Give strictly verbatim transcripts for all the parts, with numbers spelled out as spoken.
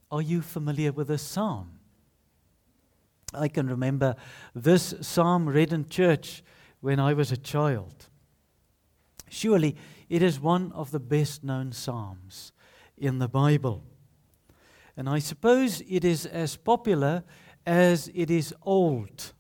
Are you familiar with this psalm? I can remember this psalm read in church when I was a child. Surely it is one of the best known psalms in the Bible. And I suppose it is as popular as it is old.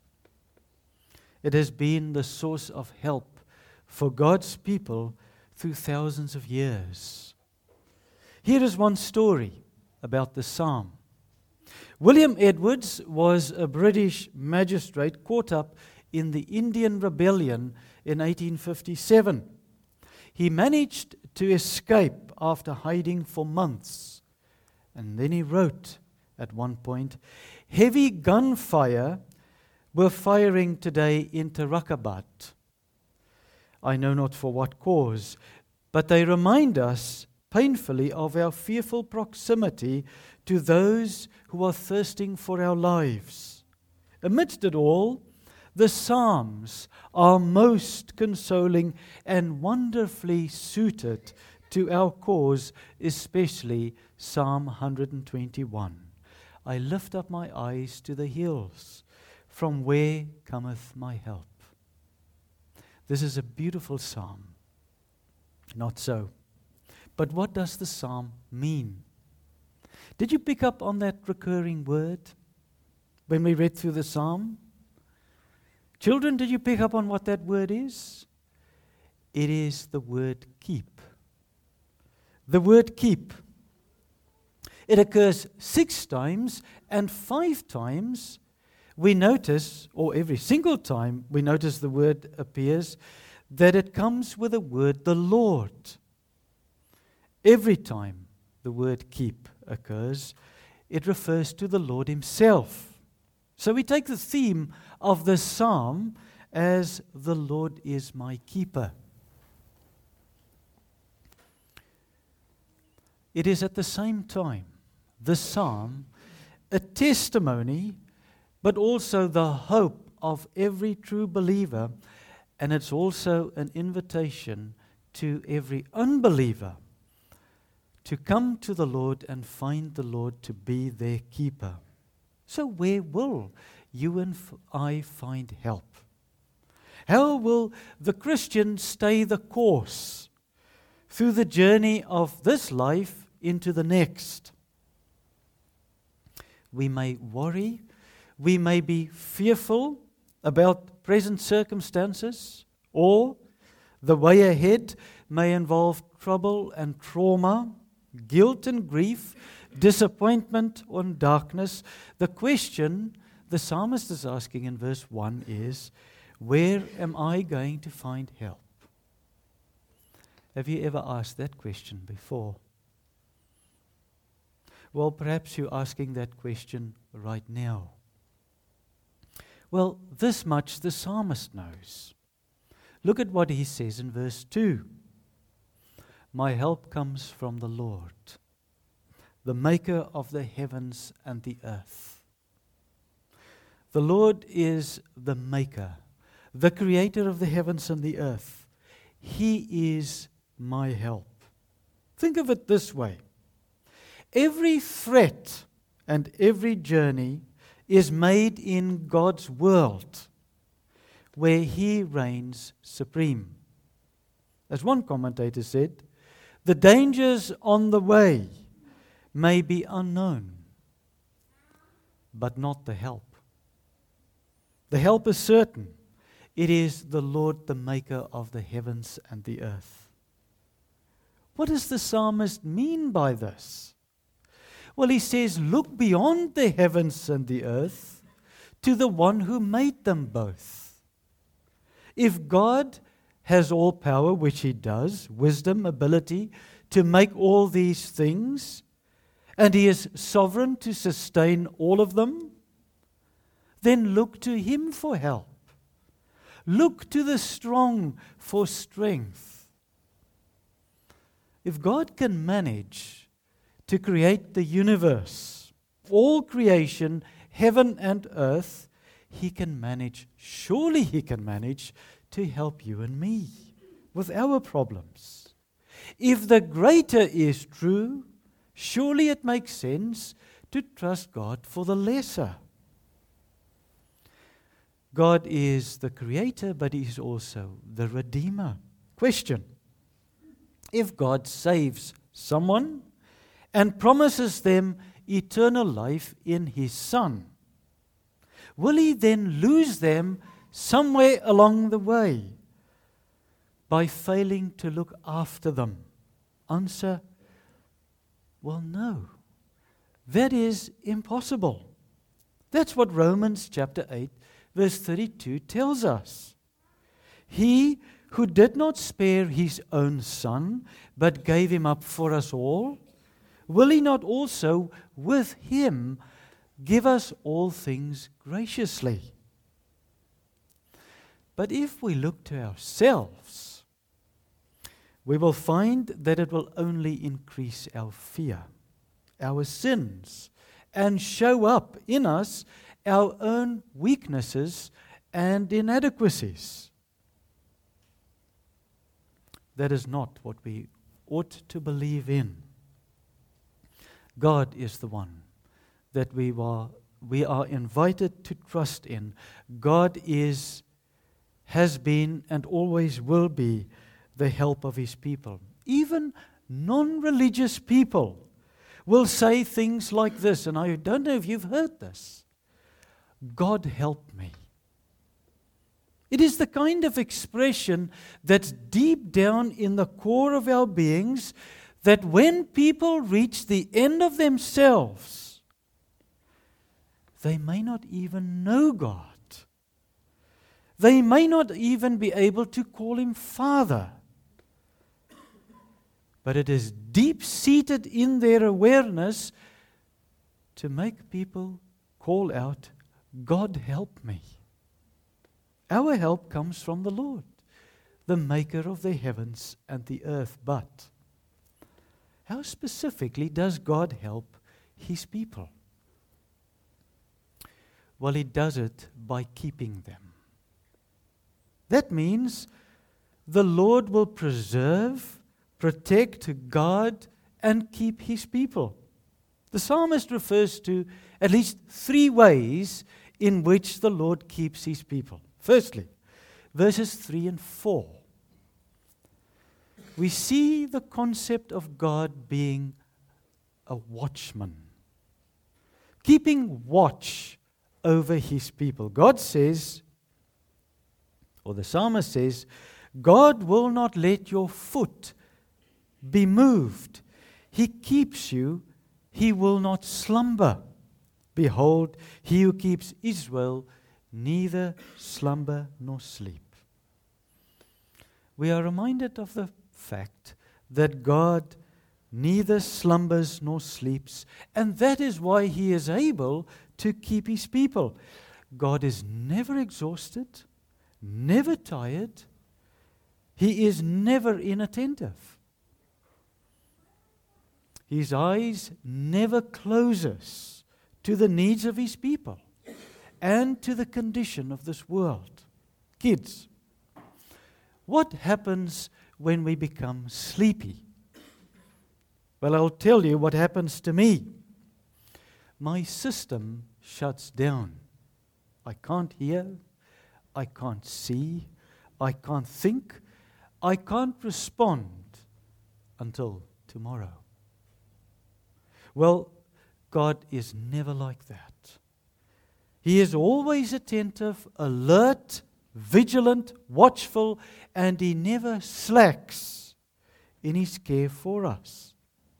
It has been the source of help for God's people through thousands of years. Here is one story about the psalm. William Edwards was a British magistrate caught up in the Indian Rebellion in eighteen fifty-seven. He managed to escape after hiding for months. And then he wrote at one point, "Heavy gunfire were firing today into Rakabat. I know not for what cause, but they remind us painfully of our fearful proximity to those who are thirsting for our lives. Amidst it all, the Psalms are most consoling and wonderfully suited to our cause, especially Psalm one twenty-one. I lift up my eyes to the hills, from where cometh my help." This is a beautiful psalm. Not so. But what does the psalm mean? Did you pick up on that recurring word when we read through the psalm? Children, did you pick up on what that word is? It is the word keep. The word keep. It occurs six times, and five times we notice, or every single time we notice the word appears, that it comes with the word the Lord. Every time the word keep occurs, it refers to the Lord Himself. So we take the theme of this psalm as the Lord is my keeper. It is at the same time, the psalm, a testimony, but also the hope of every true believer, and it's also an invitation to every unbeliever to come to the Lord and find the Lord to be their keeper. So where will you and I find help? How will the Christian stay the course through the journey of this life into the next? We may worry, we may be fearful about present circumstances, or the way ahead may involve trouble and trauma, guilt and grief, disappointment and darkness. The question the psalmist is asking in verse one is, where am I going to find help? Have you ever asked that question before? Well, perhaps you're asking that question right now. Well, this much the psalmist knows. Look at what he says in verse two. My help comes from the Lord, the maker of the heavens and the earth. The Lord is the maker, the creator of the heavens and the earth. He is my help. Think of it this way. Every threat and every journey is made in God's world, where He reigns supreme. As one commentator said, the dangers on the way may be unknown, but not the help. The help is certain. It is the Lord, the maker of the heavens and the earth. What does the psalmist mean by this? Well, he says, look beyond the heavens and the earth to the one who made them both. If God has all power, which He does, wisdom, ability to make all these things, and He is sovereign to sustain all of them, then look to Him for help. Look to the strong for strength. If God can manage to create the universe, all creation, heaven and earth, He can manage, surely He can manage to help you and me with our problems. If the greater is true, surely it makes sense to trust God for the lesser. God is the creator, but He is also the redeemer. Question: if God saves someone and promises them eternal life in His Son, will He then lose them somewhere along the way by failing to look after them? Answer: well, no. That is impossible. That's what Romans chapter eight, verse thirty-two tells us. He who did not spare His own Son, but gave Him up for us all, will He not also with Him give us all things graciously? But if we look to ourselves, we will find that it will only increase our fear, our sins, and show up in us our own weaknesses and inadequacies. That is not what we ought to believe in. God is the one that we are, we are invited to trust in. God is, has been, and always will be the help of His people. Even non-religious people will say things like this, and I don't know if you've heard this: God help me. It is the kind of expression that's deep down in the core of our beings, that when people reach the end of themselves, they may not even know God. They may not even be able to call Him Father. But it is deep-seated in their awareness to make people call out, God help me. Our help comes from the Lord, the maker of the heavens and the earth. But how specifically does God help His people? Well, He does it by keeping them. That means the Lord will preserve, protect, guard, and keep His people. The psalmist refers to at least three ways in which the Lord keeps His people. Firstly, verses three and four. We see the concept of God being a watchman, keeping watch over His people. God says, or the psalmist says, God will not let your foot be moved. He keeps you. He will not slumber. Behold, He who keeps Israel neither slumber nor sleep. We are reminded of the fact that God neither slumbers nor sleeps, and that is why He is able to keep His people. God is never exhausted, never tired. He is never inattentive. His eyes never closes to the needs of His people and to the condition of this world. Kids, what happens when we become sleepy? Well, I'll tell you what happens to me. My system shuts down. I can't hear, I can't see, I can't think, I can't respond until tomorrow. Well, God is never like that. He is always attentive, alert, vigilant, watchful, and He never slacks in His care for us.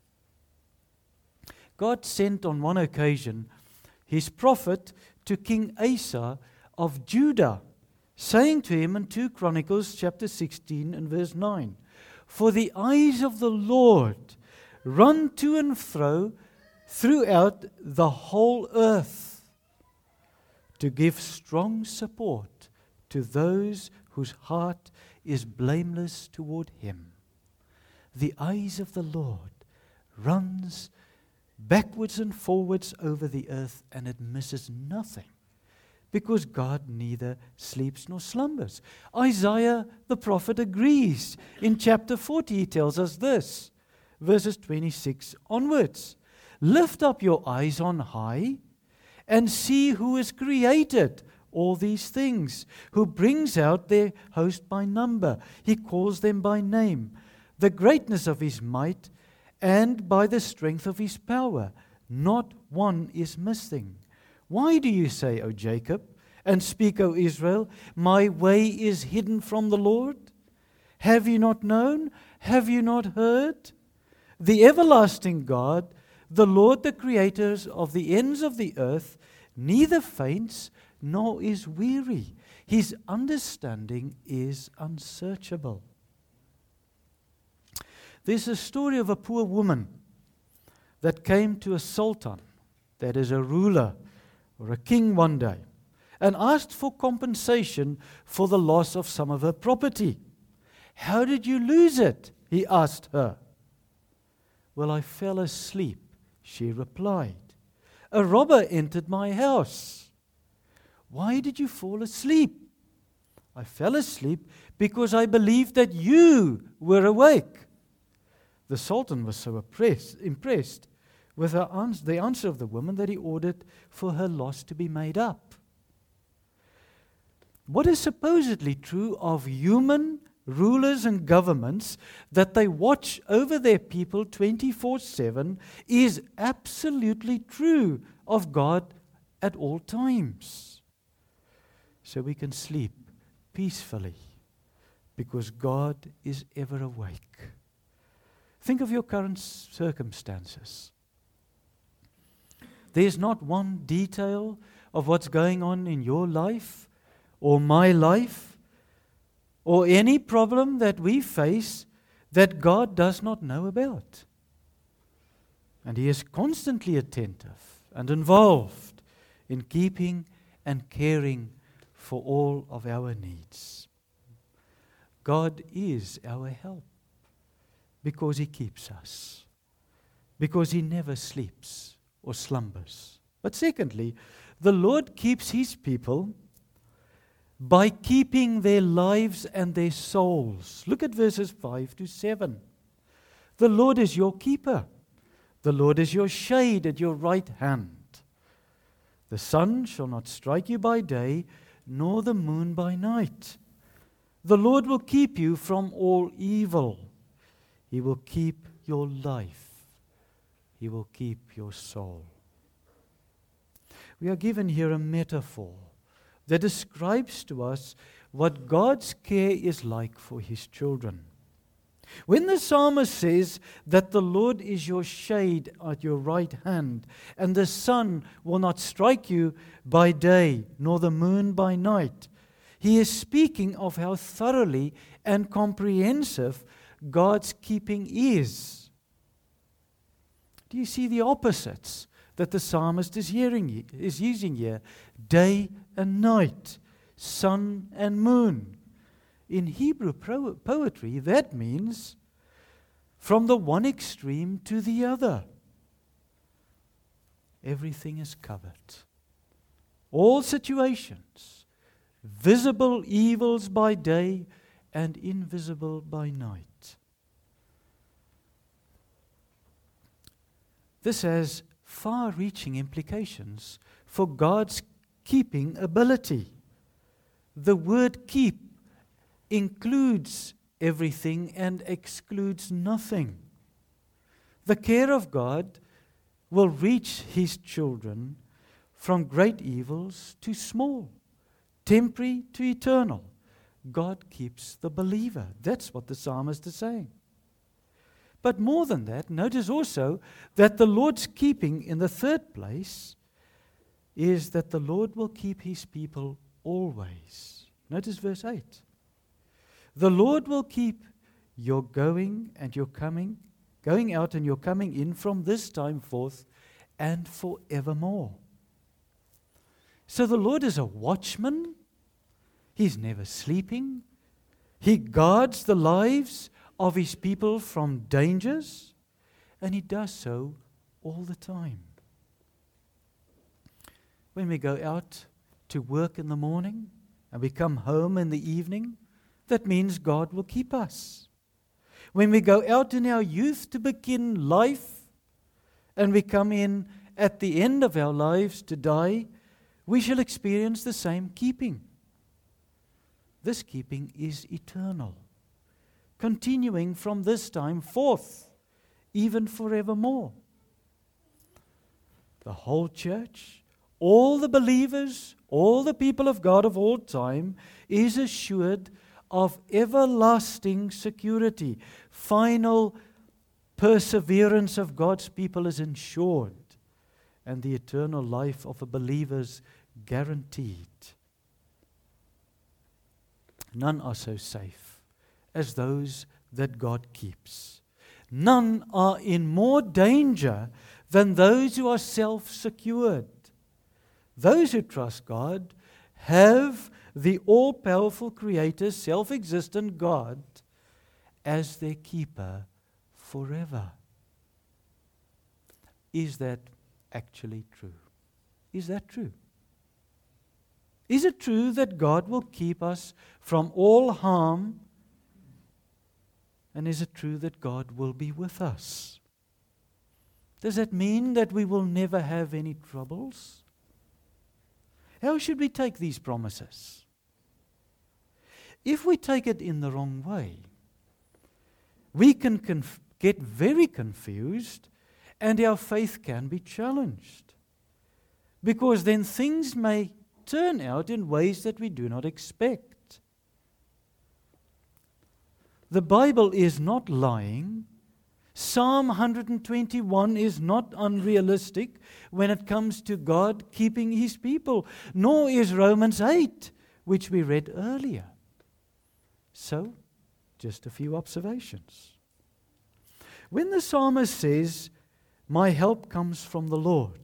God sent on one occasion His prophet to King Asa of Judah, saying to him in Second Chronicles chapter sixteen and verse nine, "For the eyes of the Lord run to and fro throughout the whole earth, to give strong support to those whose heart is blameless toward Him." The eyes of the Lord runs backwards and forwards over the earth, and it misses nothing, because God neither sleeps nor slumbers. Isaiah the prophet agrees. In chapter forty he tells us this, verses twenty-six onwards. Lift up your eyes on high and see who has created all these things, who brings out their host by number. He calls them by name. The greatness of his might and by the strength of his power. Not one is missing. Why do you say, O Jacob, and speak, O Israel, my way is hidden from the Lord? Have you not known? Have you not heard? The everlasting God, the Lord, the creator of the ends of the earth, neither faints nor is weary. His understanding is unsearchable. There's a story of a poor woman that came to a sultan, that is a ruler or a king one day, and asked for compensation for the loss of some of her property. How did you lose it? He asked her. Well, I fell asleep, she replied. A robber entered my house. Why did you fall asleep? I fell asleep because I believed that you were awake. The Sultan was so oppressed, impressed with her ans- the answer of the woman that he ordered for her loss to be made up. What is supposedly true of human rulers and governments, that they watch over their people twenty-four seven, is absolutely true of God at all times. So we can sleep peacefully because God is ever awake. Think of your current circumstances. There's not one detail of what's going on in your life or my life or any problem that we face that God does not know about. And He is constantly attentive and involved in keeping and caring for all of our needs. God is our help because He keeps us, because He never sleeps or slumbers. But secondly, the Lord keeps His people by keeping their lives and their souls. Look at verses five to seven. The Lord is your keeper. The Lord is your shade at your right hand. The sun shall not strike you by day, nor the moon by night. The Lord will keep you from all evil. He will keep your life. He will keep your soul. We are given here a metaphor that describes to us what God's care is like for His children. When the psalmist says that the Lord is your shade at your right hand, and the sun will not strike you by day, nor the moon by night, he is speaking of how thoroughly and comprehensive God's keeping is. Do you see the opposites that the psalmist is hearing, is using here? Day and night, sun and moon. In Hebrew pro- poetry, that means from the one extreme to the other. Everything is covered. All situations, visible evils by day and invisible by night. This has far-reaching implications for God's keeping ability. The word keep includes everything and excludes nothing. The care of God will reach His children from great evils to small, temporary to eternal. God keeps the believer. That's what the psalmist is saying. But more than that, notice also that the Lord's keeping in the third place is that the Lord will keep His people always. Notice verse eight. The Lord will keep your going and your coming, going out and your coming in from this time forth and forevermore. So the Lord is a watchman. He's never sleeping. He guards the lives of His people from dangers, and He does so all the time. When we go out to work in the morning and we come home in the evening, that means God will keep us. When we go out in our youth to begin life and we come in at the end of our lives to die, we shall experience the same keeping. This keeping is eternal, continuing from this time forth, even forevermore. The whole church, all the believers, all the people of God of all time, is assured of everlasting security. Final perseverance of God's people is ensured, and the eternal life of the believers guaranteed. None are so safe as those that God keeps. None are in more danger than those who are self-secured. Those who trust God have the all-powerful Creator, self-existent God, as their keeper forever. Is that actually true? Is that true? Is it true that God will keep us from all harm? And is it true that God will be with us? Does that mean that we will never have any troubles? How should we take these promises? If we take it in the wrong way, we can conf- get very confused and our faith can be challenged. Because then things may turn out in ways that we do not expect. The Bible is not lying. Psalm one twenty-one is not unrealistic when it comes to God keeping His people, nor is Romans eight, which we read earlier. So, just a few observations. When the psalmist says, "My help comes from the Lord,"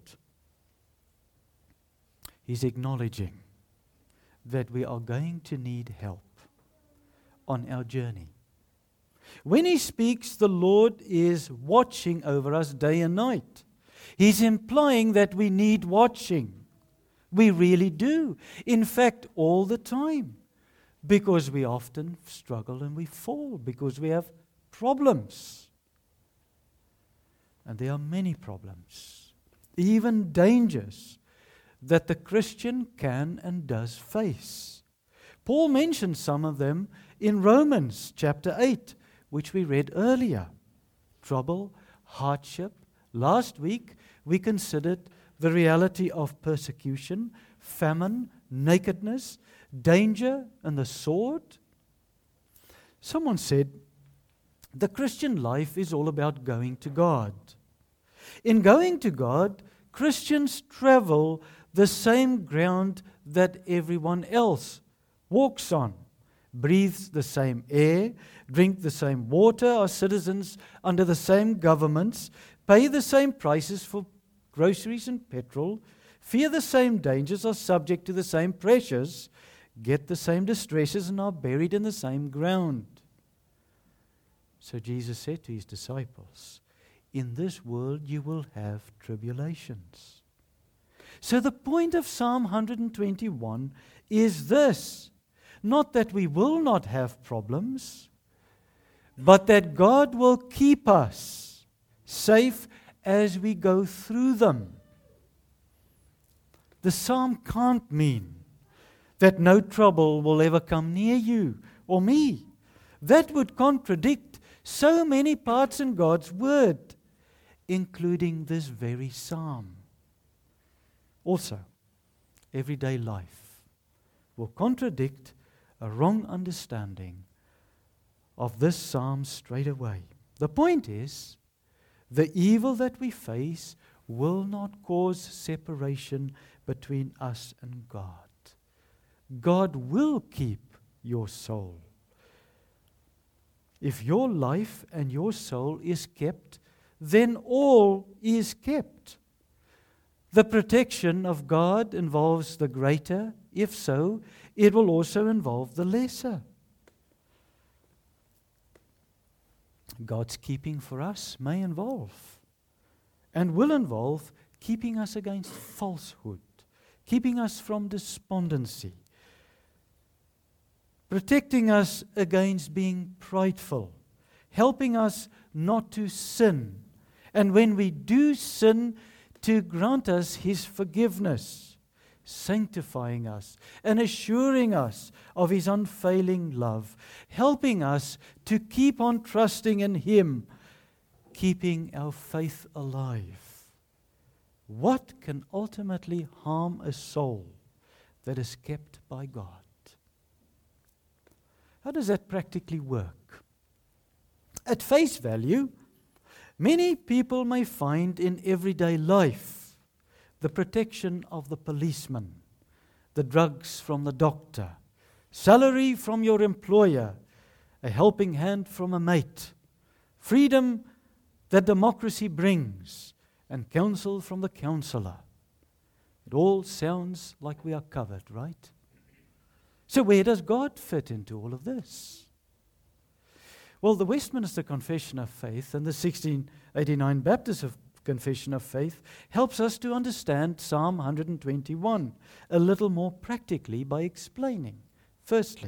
he's acknowledging that we are going to need help on our journey. When he speaks, the Lord is watching over us day and night. He's implying that we need watching. We really do. In fact, all the time. Because we often struggle and we fall. Because we have problems. And there are many problems. Even dangers that the Christian can and does face. Paul mentions some of them in Romans chapter eight, which we read earlier. Trouble, hardship. Last week we considered the reality of persecution, famine, nakedness, danger, and the sword. Someone said, the Christian life is all about going to God. In going to God, Christians travel the same ground that everyone else walks on, breathes the same air, drink the same water, are citizens under the same governments, pay the same prices for groceries and petrol, fear the same dangers, are subject to the same pressures, get the same distresses, and are buried in the same ground. So Jesus said to His disciples, in this world you will have tribulations. So the point of Psalm one twenty-one is this: not that we will not have problems, but that God will keep us safe as we go through them. The psalm can't mean that no trouble will ever come near you or me. That would contradict so many parts in God's Word, including this very psalm. Also, everyday life will contradict a wrong understanding of this psalm straight away. The point is, the evil that we face will not cause separation between us and God. God will keep your soul. If your life and your soul is kept, then all is kept. The protection of God involves the greater. If so, it will also involve the lesser. God's keeping for us may involve and will involve keeping us against falsehood, keeping us from despondency, protecting us against being prideful, helping us not to sin, and when we do sin, to grant us His forgiveness, sanctifying us and assuring us of His unfailing love, helping us to keep on trusting in Him, keeping our faith alive. What can ultimately harm a soul that is kept by God? How does that practically work? At face value, many people may find in everyday life the protection of the policeman, the drugs from the doctor, salary from your employer, a helping hand from a mate, freedom that democracy brings, and counsel from the counselor. It all sounds like we are covered, right? So where does God fit into all of this? Well, the Westminster Confession of Faith and the sixteen eighty-nine Baptist of Confession of Faith helps us to understand Psalm one twenty-one a little more practically by explaining. Firstly,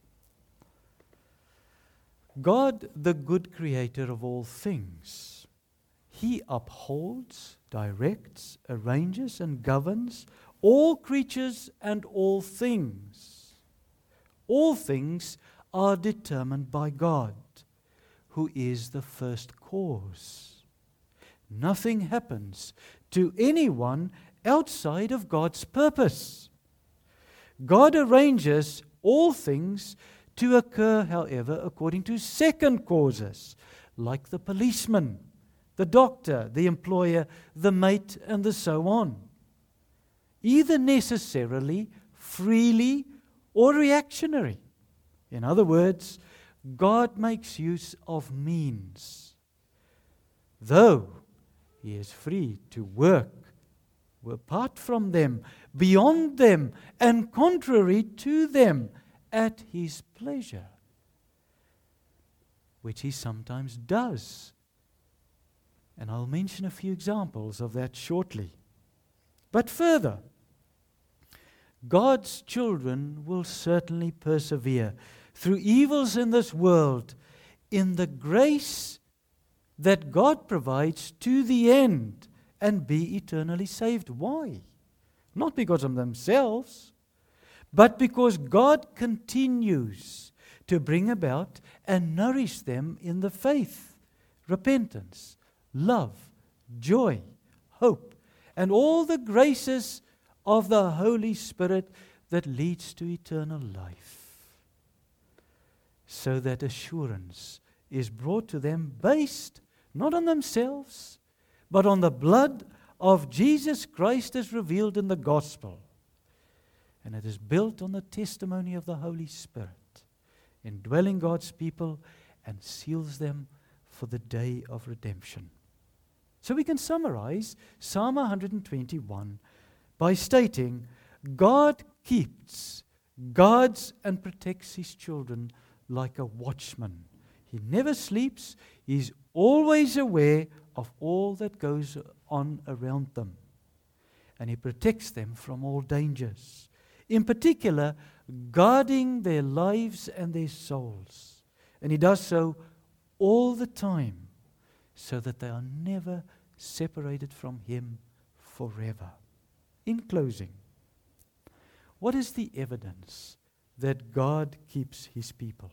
God, the good creator of all things, He upholds, directs, arranges, and governs all creatures and all things. All things are determined by God, who is the first cause. Nothing happens to anyone outside of God's purpose. God arranges all things to occur, however, according to second causes, like the policeman, the doctor, the employer, the mate, and the so on. Either necessarily, freely, or reactionary. In other words, God makes use of means, though He is free to work apart from them, beyond them, and contrary to them, at His pleasure, which He sometimes does. And I'll mention a few examples of that shortly. But further, God's children will certainly persevere through evils in this world in the grace that God provides to the end and be eternally saved. Why? Not because of themselves, but because God continues to bring about and nourish them in the faith, repentance, love, joy, hope, and all the graces of the Holy Spirit that leads to eternal life. So that assurance is brought to them based not on themselves, but on the blood of Jesus Christ as revealed in the gospel. And it is built on the testimony of the Holy Spirit, indwelling God's people and seals them for the day of redemption. So we can summarize Psalm one twenty-one by stating, God keeps, guards, and protects His children like a watchman. He never sleeps. He's always aware of all that goes on around them. And He protects them from all dangers. In particular, guarding their lives and their souls. And He does so all the time, so that they are never separated from Him forever. In closing, what is the evidence that God keeps His people?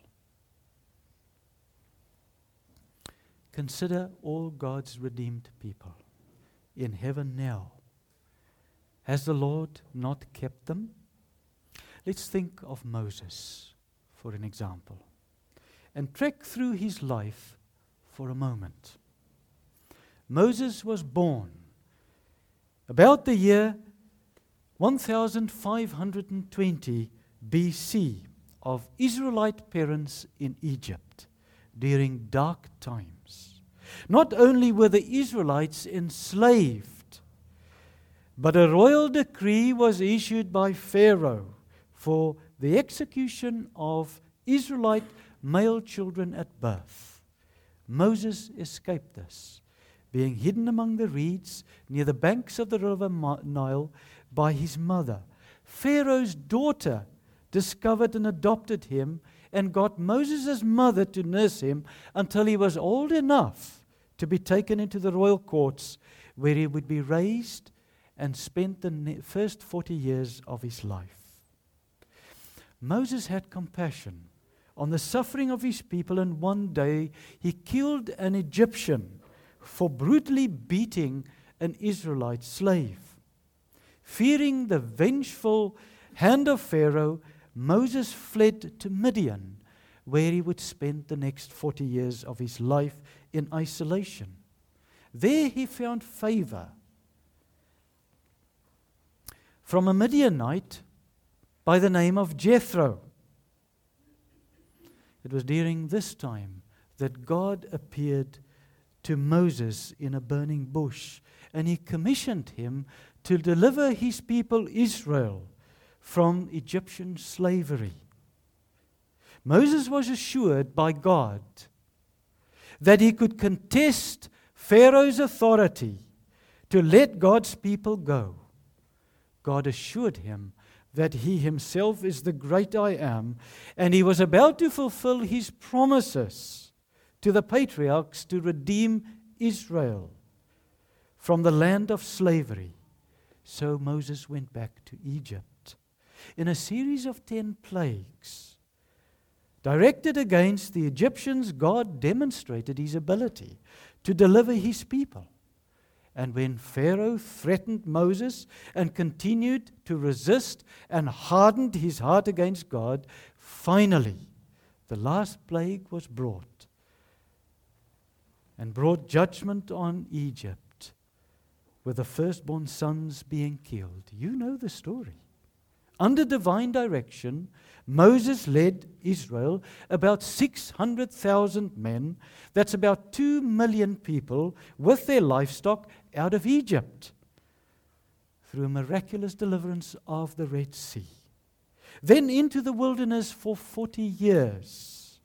Consider all God's redeemed people in heaven now. Has the Lord not kept them? Let's think of Moses, for an example, and trek through his life for a moment. Moses was born about the year one thousand five hundred twenty B C of Israelite parents in Egypt during dark times. Not only were the Israelites enslaved, but a royal decree was issued by Pharaoh for the execution of Israelite male children at birth. Moses escaped this, being hidden among the reeds near the banks of the river Nile by his mother. Pharaoh's daughter discovered and adopted him and got Moses' mother to nurse him until he was old enough to be taken into the royal courts, where he would be raised and spent the ne- first forty years of his life. Moses had compassion on the suffering of his people, and one day he killed an Egyptian for brutally beating an Israelite slave. Fearing the vengeful hand of Pharaoh, Moses fled to Midian, where he would spend the next forty years of his life in isolation. There he found favor from a Midianite by the name of Jethro. It was during this time that God appeared to Moses in a burning bush, and he commissioned him to deliver his people Israel from Egyptian slavery. Moses was assured by God that he could contest Pharaoh's authority to let God's people go. God assured him that he himself is the great I am, and he was about to fulfill his promises to the patriarchs to redeem Israel from the land of slavery. So Moses went back to Egypt. In a series of ten plagues directed against the Egyptians, God demonstrated his ability to deliver his people. And when Pharaoh threatened Moses and continued to resist and hardened his heart against God, finally the last plague was brought and brought judgment on Egypt, with the firstborn sons being killed. You know the story. Under divine direction, Moses led Israel, about six hundred thousand men, that's about two million people, with their livestock out of Egypt through a miraculous deliverance of the Red Sea. Then into the wilderness for forty years.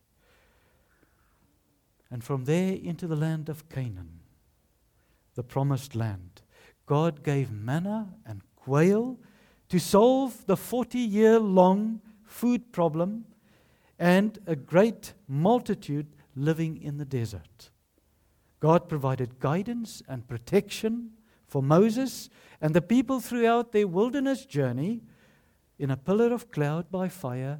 And from there into the land of Canaan, the promised land. God gave manna and quail to solve the forty-year-long food problem and a great multitude living in the desert. God provided guidance and protection for Moses and the people throughout their wilderness journey in a pillar of cloud by fire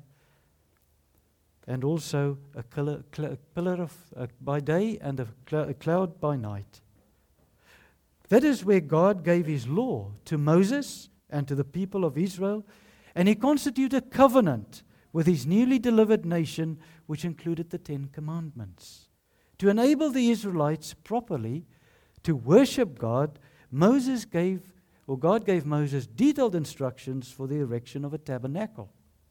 and also a pillar, cl- pillar of uh, by day and a, cl- a cloud by night. That is where God gave his law to Moses and to the people of Israel, and he constituted a covenant with his newly delivered nation, which included the Ten Commandments. To enable the Israelites properly to worship God, Moses gave, or God gave Moses detailed instructions for the erection of a tabernacle.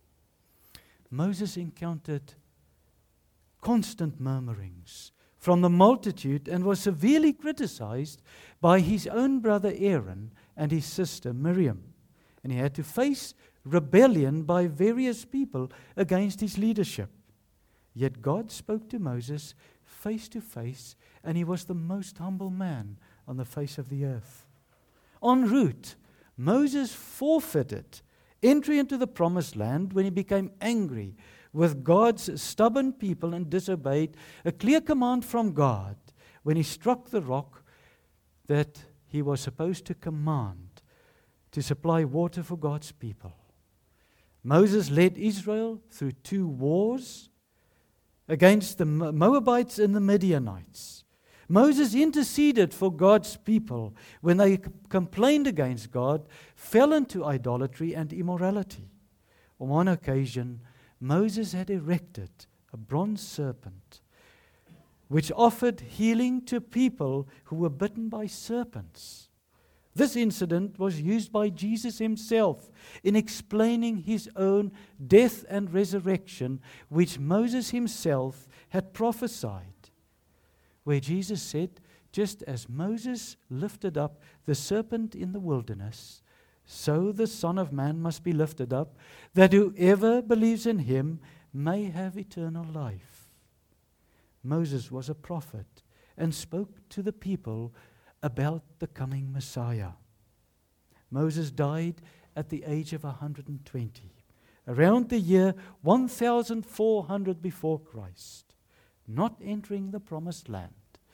Moses encountered constant murmurings from the multitude and was severely criticized by his own brother Aaron and his sister Miriam. And he had to face rebellion by various people against his leadership. Yet God spoke to Moses face to face, and he was the most humble man on the face of the earth. En route, Moses forfeited entry into the promised land when he became angry with God's stubborn people and disobeyed a clear command from God when he struck the rock that he was supposed to command to supply water for God's people. Moses led Israel through two wars against the Moabites and the Midianites. Moses interceded for God's people when they complained against God, fell into idolatry and immorality. On one occasion, Moses had erected a bronze serpent which offered healing to people who were bitten by serpents. This incident was used by Jesus himself in explaining his own death and resurrection, which Moses himself had prophesied, where Jesus said, just as Moses lifted up the serpent in the wilderness, so the Son of Man must be lifted up, that whoever believes in him may have eternal life. Moses was a prophet and spoke to the people about the coming Messiah. Moses died at the age of one hundred twenty, around the year one thousand four hundred before Christ, not entering the promised land,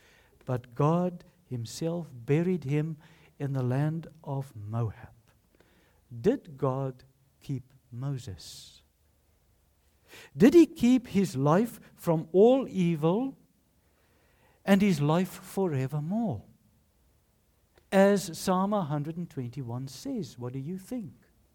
but God himself buried him in the land of Moab. Did God keep Moses? Did he keep his life from all evil and his life forevermore? As Psalm one twenty-one says, what do you think?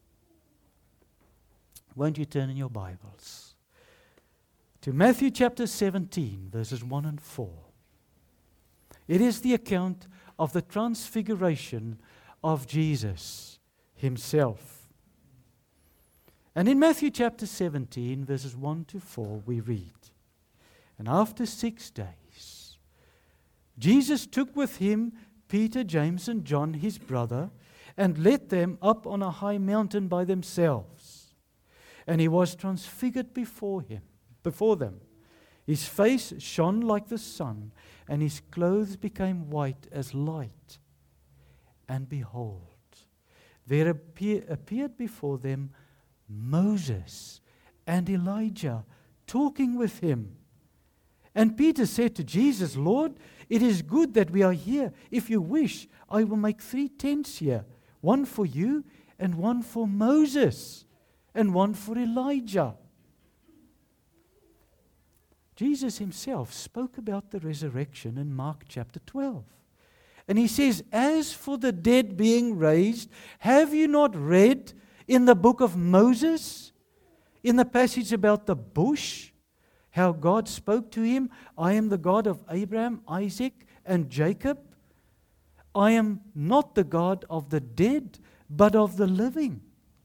Won't you turn in your Bibles to Matthew chapter seventeen, verses one and four. It is the account of the transfiguration of Jesus himself. And in Matthew chapter seventeen, verses one to four, we read, "And after six days, Jesus took with him Peter, James, and John, his brother, and led them up on a high mountain by themselves. And he was transfigured before him, before them. His face shone like the sun, and his clothes became white as light. And behold, there appear, appeared before them Moses and Elijah talking with him. And Peter said to Jesus, 'Lord, it is good that we are here. If you wish, I will make three tents here, one for you, and one for Moses, and one for Elijah.'" Jesus himself spoke about the resurrection in Mark chapter twelve. And he says, "As for the dead being raised, have you not read in the book of Moses, in the passage about the bush, how God spoke to him, 'I am the God of Abraham, Isaac, and Jacob. I am not the God of the dead, but of the living.'"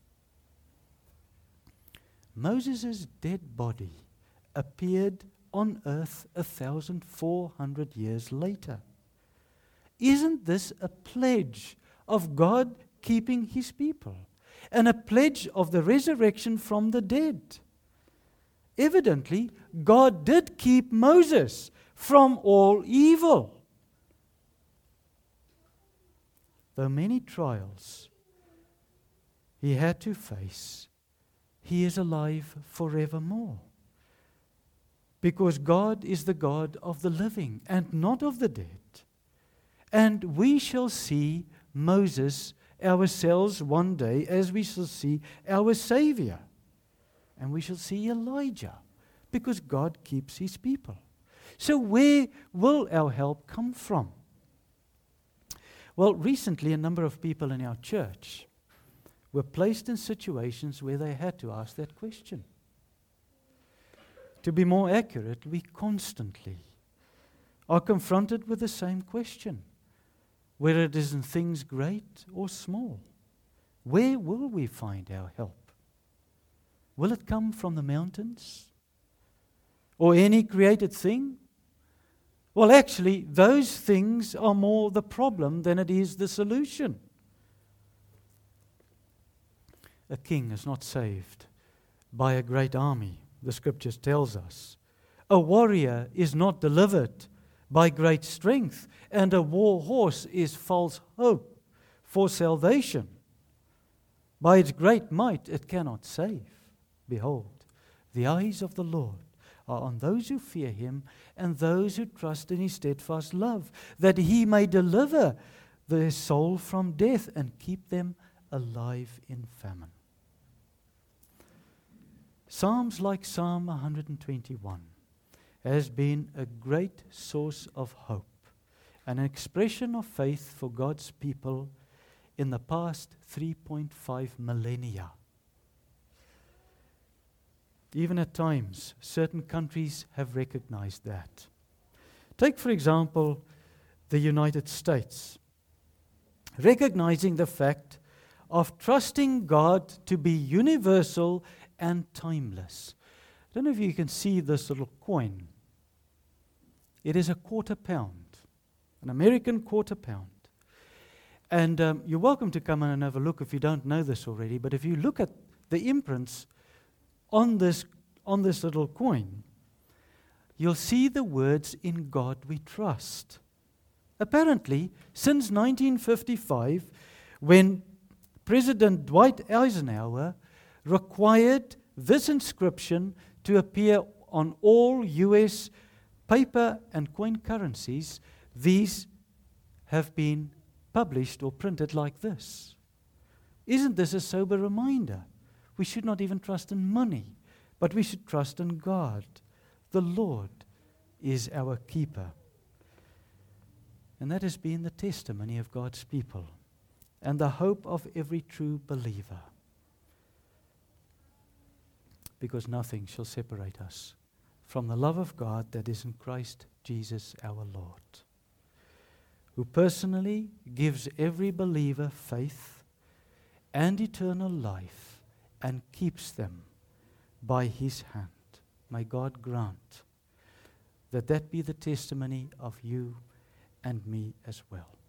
Moses' dead body appeared on earth a thousand four hundred years later. Isn't this a pledge of God keeping his people, and a pledge of the resurrection from the dead? Evidently, God did keep Moses from all evil. Though many trials he had to face, he is alive forevermore. Because God is the God of the living and not of the dead. And we shall see Moses ourselves one day, as we shall see our Savior. And we shall see Elijah, because God keeps his people. So where will our help come from? Well, recently a number of people in our church were placed in situations where they had to ask that question. To be more accurate, we constantly are confronted with the same question, whether it is in things great or small. Where will we find our help? Will it come from the mountains? Or any created thing? Well, actually, those things are more the problem than it is the solution. A king is not saved by a great army, the scriptures tells us. A warrior is not delivered by great strength, and a war horse is false hope for salvation. By its great might it cannot save. Behold, the eyes of the Lord are on those who fear him and those who trust in his steadfast love, that he may deliver their soul from death and keep them alive in famine. Psalms like Psalm one twenty-one has been a great source of hope and an expression of faith for God's people in the past three point five millennia. Even at times, certain countries have recognized that. Take, for example, the United States, recognizing the fact of trusting God to be universal and timeless. I don't know if you can see this little coin. It is a quarter pound, an American quarter pound. And um, you're welcome to come in and have a look if you don't know this already, but if you look at the imprints on this, on this little coin, you'll see the words, "In God we trust." Apparently, since nineteen fifty-five, when President Dwight Eisenhower required this inscription to appear on all U S paper and coin currencies, these have been published or printed like this. Isn't this a sober reminder? We should not even trust in money, but we should trust in God. The Lord is our keeper. And that has been the testimony of God's people and the hope of every true believer. Because nothing shall separate us from the love of God that is in Christ Jesus our Lord, who personally gives every believer faith and eternal life and keeps them by his hand. May God grant that that be the testimony of you and me as well.